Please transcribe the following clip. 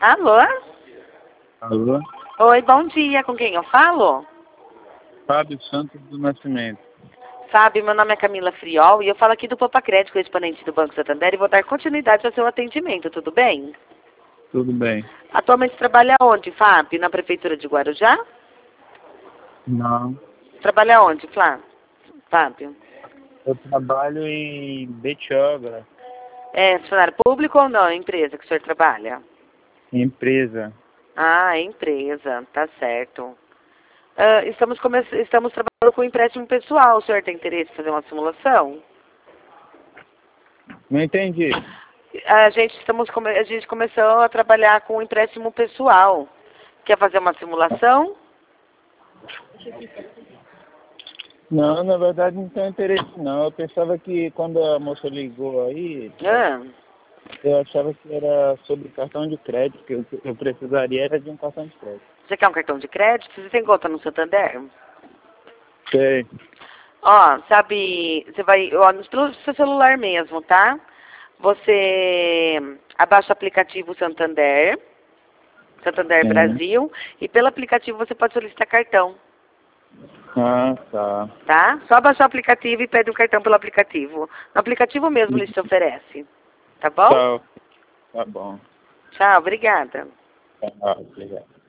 Alô? Alô? Oi, bom dia. Com quem eu falo? Fábio Santos do Nascimento. Sabe, meu nome é Camila Friol e eu falo aqui do Poupa Crédito, exponente do Banco Santander, e vou dar continuidade ao seu atendimento, tudo bem? Tudo bem? Atualmente trabalha onde, Fábio? Na Prefeitura de Guarujá? Não. Trabalha onde, Fábio? Eu trabalho em Betioga, É funcionário público ou não? É empresa que o senhor trabalha? empresa. Ah, é empresa, tá certo. Estamos trabalhando com empréstimo pessoal. O senhor tem interesse em fazer uma simulação? Não entendi. A gente começou a trabalhar com empréstimo pessoal. Quer fazer uma simulação? Não, na verdade não tenho interesse não. Eu pensava que quando a moça ligou aí, Ah, eu achava que era sobre cartão de crédito, que eu precisaria era de um cartão de crédito. você quer um cartão de crédito? Você tem conta no Santander? Sei. Ó, sabe, você vai, ó, no seu celular mesmo, tá? Você abaixa o aplicativo Santander, Santander Sim. Brasil, e pelo aplicativo você pode solicitar cartão, Ah, tá. tá? Só baixar o aplicativo e pede o cartão pelo aplicativo. No aplicativo mesmo ele te oferece, tá bom? Tá, tá bom. Tchau, obrigada. Tá, obrigado.